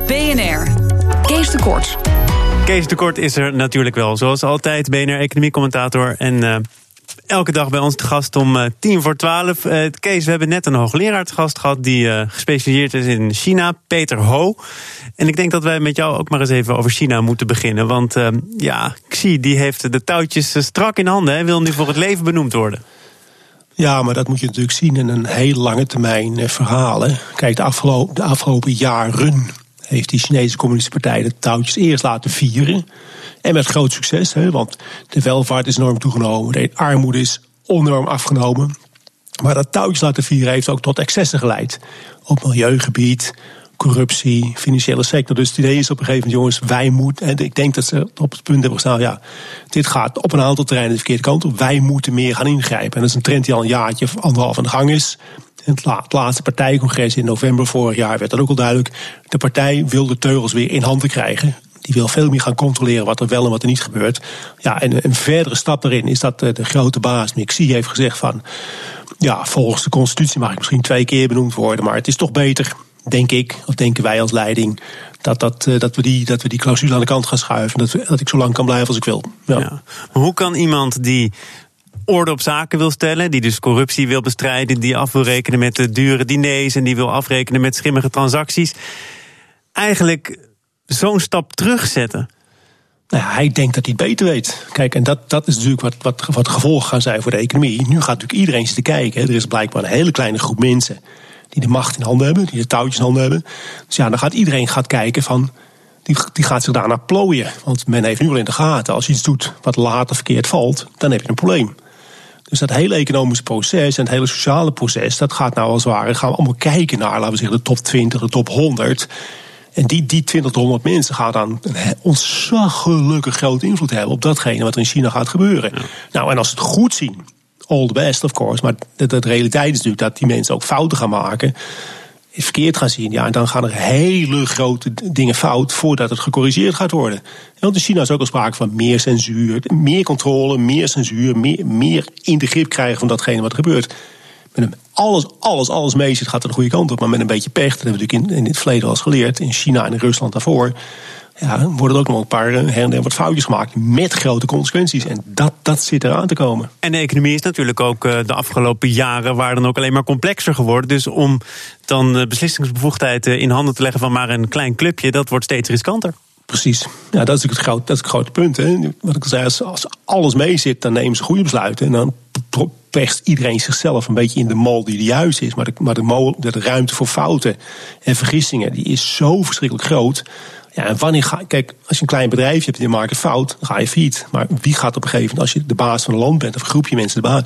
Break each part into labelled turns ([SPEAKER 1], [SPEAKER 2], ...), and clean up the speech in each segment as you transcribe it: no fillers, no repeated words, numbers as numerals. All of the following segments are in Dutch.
[SPEAKER 1] BNR. Kees de Kort.
[SPEAKER 2] Kees de Kort is er natuurlijk wel, zoals altijd, BNR-economiecommentator. En elke dag bij ons te gast om 11:10. Kees, we hebben net een hoogleraar te gast gehad die gespecialiseerd is in China, Peter Ho. En ik denk dat wij met jou ook maar eens even over China moeten beginnen. Want Xi die heeft de touwtjes strak in handen en wil nu voor het leven benoemd worden.
[SPEAKER 3] Ja, maar dat moet je natuurlijk zien in een heel lange termijn verhalen. Kijk, de afgelopen jaren heeft die Chinese Communistische Partij de touwtjes eerst laten vieren. En met groot succes, want de welvaart is enorm toegenomen. De armoede is enorm afgenomen. Maar dat touwtjes laten vieren heeft ook tot excessen geleid. Op milieugebied, corruptie, financiële sector. Dus het idee is op een gegeven moment, jongens, wij moeten. En ik denk dat ze op het punt hebben gestaan, dit gaat op een aantal terreinen de verkeerde kant op. Wij moeten meer gaan ingrijpen. En dat is een trend die al een jaartje of anderhalf aan de gang is. Het laatste partijcongres in november vorig jaar werd dat ook al duidelijk. De partij wil de teugels weer in handen krijgen. Die wil veel meer gaan controleren wat er wel en wat er niet gebeurt. Ja, en een verdere stap daarin is dat de grote baas, Xi, heeft gezegd van, volgens de constitutie mag ik misschien 2 keer benoemd worden, maar het is toch beter, denk ik, of denken wij als leiding, dat we die clausule aan de kant gaan schuiven. Dat ik zo lang kan blijven als ik wil. Ja.
[SPEAKER 2] Ja. Maar hoe kan iemand die orde op zaken wil stellen, die dus corruptie wil bestrijden, die af wil rekenen met de dure diners en die wil afrekenen met schimmige transacties, eigenlijk zo'n stap terugzetten?
[SPEAKER 3] Nou ja, hij denkt dat hij het beter weet. Kijk, en dat is natuurlijk wat de gevolgen gaan zijn voor de economie. Nu gaat natuurlijk iedereen zitten kijken. Er is blijkbaar een hele kleine groep mensen die de macht in handen hebben, die de touwtjes in handen hebben. Dus dan gaat iedereen kijken van, die gaat zich daarna plooien. Want men heeft nu wel in de gaten, als je iets doet wat later verkeerd valt, dan heb je een probleem. Dus dat hele economische proces en het hele sociale proces, dat gaat nou als het ware, gaan we allemaal kijken naar, laten we zeggen, de top 20, de top 100. En die 20 tot 100 mensen gaan dan een ontzaglijke grote invloed hebben op datgene wat er in China gaat gebeuren. Ja. Nou, en als ze het goed zien, all the best of course, maar de realiteit is natuurlijk dat die mensen ook fouten gaan maken, verkeerd gaan zien. Ja, en dan gaan er hele grote dingen fout voordat het gecorrigeerd gaat worden. Want in China is ook al sprake van meer censuur, meer controle, meer censuur, meer in de grip krijgen van datgene wat er gebeurt. Met alles mee zit, gaat er de goede kant op. Maar met een beetje pech, dat hebben we natuurlijk in het verleden al eens geleerd, in China en in Rusland daarvoor, worden er ook nog een paar her en der wat foutjes gemaakt met grote consequenties. En dat zit eraan te komen.
[SPEAKER 2] En de economie is natuurlijk ook de afgelopen jaren waren dan ook alleen maar complexer geworden. Dus om dan beslissingsbevoegdheid in handen te leggen van maar een klein clubje, dat wordt steeds riskanter.
[SPEAKER 3] Precies. Ja, dat is natuurlijk het grote punt. Hè. Wat ik al zei, als alles mee zit, dan nemen ze goede besluiten. En dan perst iedereen zichzelf een beetje in de mol die juist is. Maar de ruimte voor fouten en vergissingen, die is zo verschrikkelijk groot. Ja, en kijk, als je een klein bedrijfje hebt en je maakt een fout, dan ga je failliet. Maar wie gaat op een gegeven moment, als je de baas van een land bent, of een groepje mensen de baas,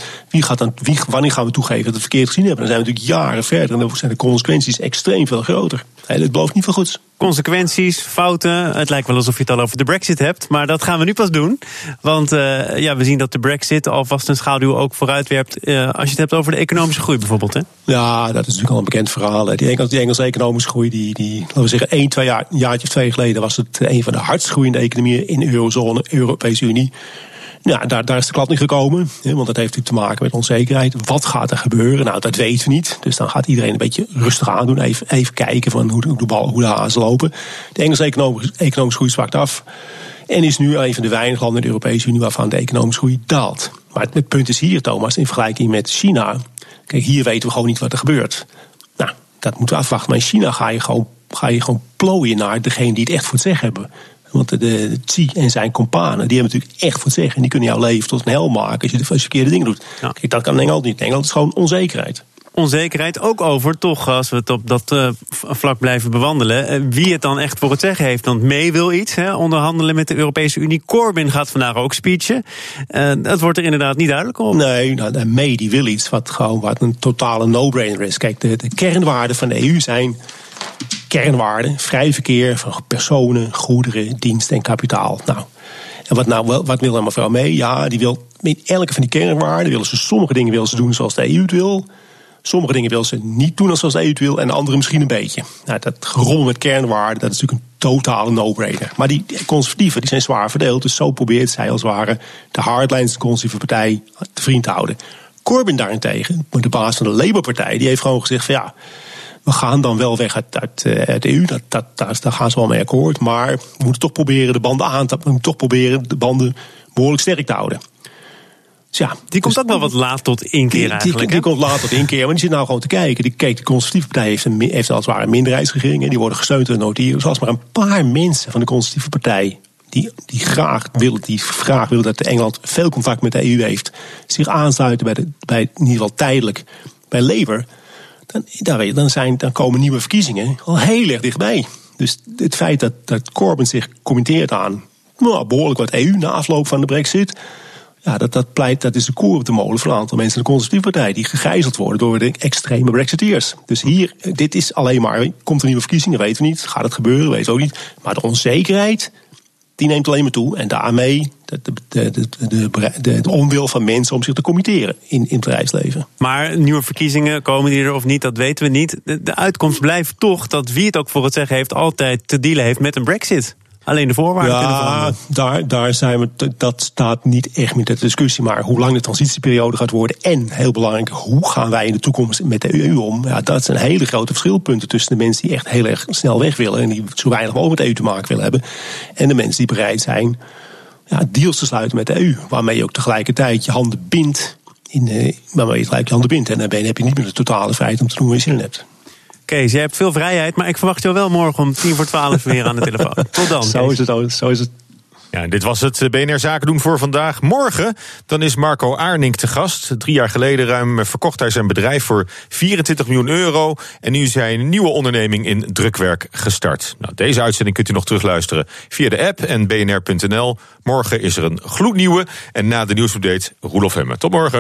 [SPEAKER 3] wanneer gaan we toegeven dat we het verkeerd gezien hebben? Dan zijn we natuurlijk jaren verder en dan zijn de consequenties extreem veel groter. Het belooft niet veel goeds.
[SPEAKER 2] Consequenties, fouten. Het lijkt wel alsof je het al over de Brexit hebt, maar dat gaan we nu pas doen. Want we zien dat de Brexit alvast een schaduw ook vooruitwerpt als je het hebt over de economische groei bijvoorbeeld. Hè?
[SPEAKER 3] Ja, dat is natuurlijk al een bekend verhaal. Die Engelse economische groei, die laten we zeggen, een jaartje of 2 geleden was het een van de hardst groeiende economieën in de eurozone, Europese Unie. Ja, daar is de klap niet gekomen, want dat heeft natuurlijk te maken met onzekerheid. Wat gaat er gebeuren? Nou, dat weten we niet. Dus dan gaat iedereen een beetje rustig aan doen. Even kijken van hoe de hazen lopen. De Engelse economische groei zwakt af. En is nu een van de weinige landen in de Europese Unie waarvan de economische groei daalt. Maar het punt is hier, Thomas, in vergelijking met China. Kijk, hier weten we gewoon niet wat er gebeurt. Nou, dat moeten we afwachten. Maar in China ga je gewoon plooien naar degene die het echt voor het zeggen hebben. Want de Xi en zijn companen, die hebben natuurlijk echt voor het zeggen. En die kunnen jouw leven tot een hel maken als je verkeerde dingen doet. Ja. Kijk, dat kan in Engeland niet. In Engeland is gewoon onzekerheid.
[SPEAKER 2] Onzekerheid ook over, toch, als we het op dat vlak blijven bewandelen, wie het dan echt voor het zeggen heeft. Want May wil iets, onderhandelen met de Europese Unie. Corbyn gaat vandaag ook speechen. Dat wordt er inderdaad niet duidelijk op.
[SPEAKER 3] Nee, May die wil iets wat een totale no-brainer is. Kijk, de kernwaarden van de EU zijn kernwaarden, vrij verkeer van personen, goederen, diensten en kapitaal. Nou, en wat wil dan mevrouw May? Ja, die wil in elke van die kernwaarden sommige dingen wil ze doen zoals de EU het wil. Sommige dingen wil ze niet doen zoals de EU het wil en andere misschien een beetje. Nou, dat gerommel met kernwaarden, dat is natuurlijk een totale no-brainer. Maar die conservatieven die zijn zwaar verdeeld, dus zo probeert zij als het ware de hardlines, de conservatieve partij, te vriend te houden. Corbyn daarentegen, de baas van de Labour-partij, die heeft gewoon gezegd van we gaan dan wel weg uit de EU. Daar gaan ze wel mee akkoord. Maar we moeten toch proberen de banden behoorlijk sterk te houden. Dus ja,
[SPEAKER 2] die komt ook wel wat laat tot inkeer eigenlijk.
[SPEAKER 3] Die komt laat tot inkeer, maar die zit nou gewoon te kijken. De conservatieve partij heeft als het ware een minderheidsregering. Die worden gesteund door de notaris. Als maar een paar mensen van de conservatieve partij die graag willen dat Engeland veel contact met de EU heeft, zich aansluiten bij in ieder geval tijdelijk bij Labour, dan komen nieuwe verkiezingen al heel erg dichtbij. Dus het feit dat Corbyn zich committeert aan behoorlijk wat EU na afloop van de Brexit, ja, dat is de koer op de molen voor een aantal mensen in de conservatieve partij die gegijzeld worden door de extreme Brexiteers. Dus dit is alleen maar, komt er nieuwe verkiezingen, weten we niet. Gaat het gebeuren, weten we ook niet. Maar de onzekerheid, die neemt alleen maar toe. En daarmee de onwil van mensen om zich te committeren in het bedrijfsleven.
[SPEAKER 2] Maar nieuwe verkiezingen, komen die er of niet, dat weten we niet. De uitkomst blijft toch dat wie het ook voor het zeggen heeft, altijd te dealen heeft met een Brexit. Alleen de voorwaarden kunnen veranderen.
[SPEAKER 3] Daar zijn we. Dat staat niet echt meer ter discussie. Maar hoe lang de transitieperiode gaat worden en heel belangrijk, hoe gaan wij in de toekomst met de EU om? Ja, dat zijn hele grote verschilpunten tussen de mensen die echt heel erg snel weg willen en die zo weinig mogelijk met de EU te maken willen hebben, en de mensen die bereid zijn deals te sluiten met de EU, waarmee je ook tegelijkertijd je handen bindt. En dan heb je niet meer de totale vrijheid om te doen wat je zin in hebt.
[SPEAKER 2] Kees, jij hebt veel vrijheid, maar ik verwacht jou wel morgen om 11:10 weer aan de telefoon. Tot dan.
[SPEAKER 3] Zo is het.
[SPEAKER 4] Ja, dit was het BNR Zaken doen voor vandaag. Morgen dan is Marco Aarnink te gast. 3 jaar geleden ruim verkocht hij zijn bedrijf voor €24 miljoen. En nu is hij een nieuwe onderneming in drukwerk gestart. Nou, deze uitzending kunt u nog terugluisteren via de app en bnr.nl. Morgen is er een gloednieuwe. En na de nieuwsupdate Roelof Hemme. Tot morgen.